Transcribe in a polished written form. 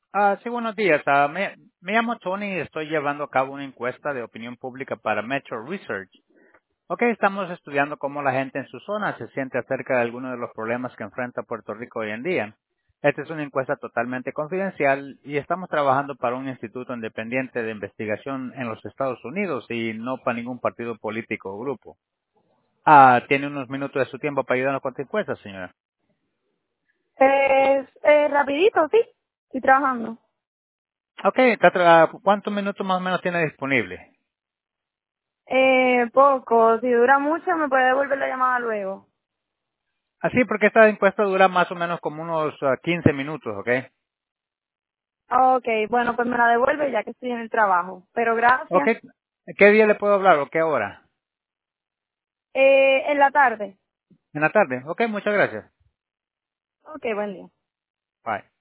Sí, buenos días. Me llamo Tony y estoy llevando a cabo una encuesta de opinión pública para Metro Research. Ok, estamos estudiando cómo la gente en su zona se siente acerca de algunos de los problemas que enfrenta Puerto Rico hoy en día. Esta es una encuesta totalmente confidencial y estamos trabajando para un instituto independiente de investigación en los Estados Unidos y no para ningún partido político o grupo. ¿Tiene unos minutos de su tiempo para ayudarnos con esta encuesta, señora? Rapidito, sí. Estoy trabajando. Ok, ¿cuántos minutos más o menos tiene disponible? Poco. Si dura mucho, me puede devolver la llamada luego. Así, porque esta encuesta dura más o menos como unos 15 minutos, ¿ok? Ok, bueno, pues me la devuelve ya que estoy en el trabajo. Pero Ok, gracias. ¿qué día le puedo hablar o qué hora? En la tarde. En la tarde. Ok, muchas gracias. Ok, buen día. Bye.